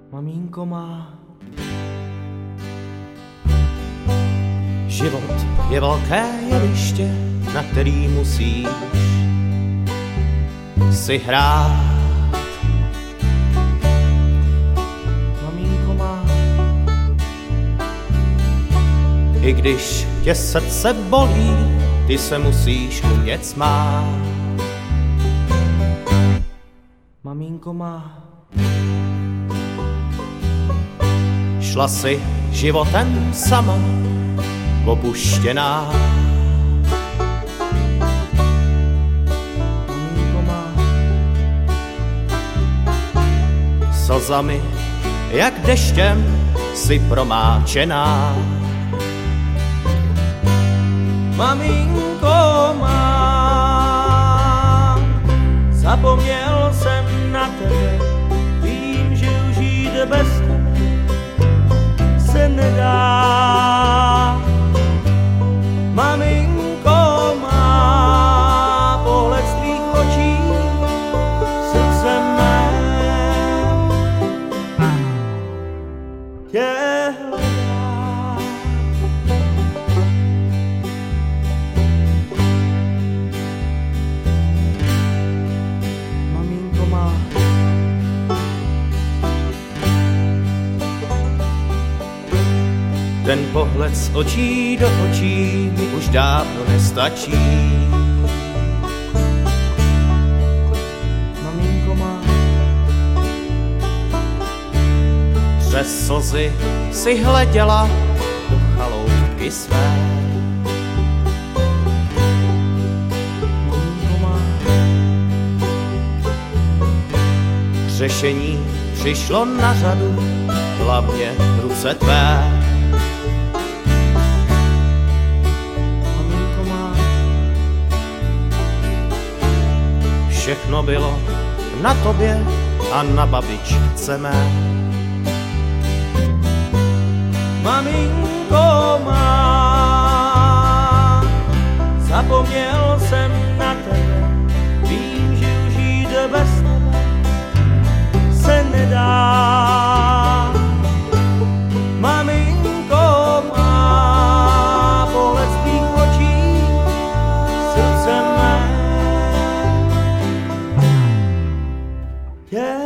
Mamínko má. Život je velké jeviště, na který musíš si hrát. Mamínko má. I když tě srdce bolí, ty se musíš umět smát. Mamínko má. Šla si životem sama, opuštěná. Mamínko má. Slzami, jak deštěm, si promáčená. Mamínko má. Zapomněl jsem na tebe, vím, že už jít bez tebe se nedá. Maminko má pohled z tvých očí, srdce mé tě hledá. Maminko má. Ten pohled z očí do očí mi už dávno nestačí. Mamínko má. Přes slzy si hleděla do chaloupky své. Mamínko má. Řešení přišlo na řadu, hlavně ruce tvé. Všechno bylo na tobě a na babičce mé. Maminko má. Zapomněl jsem na tebe, vím, že už jít bez tebe se nedá. Maminko má pohled z tvých očí, srdce mé. Yeah.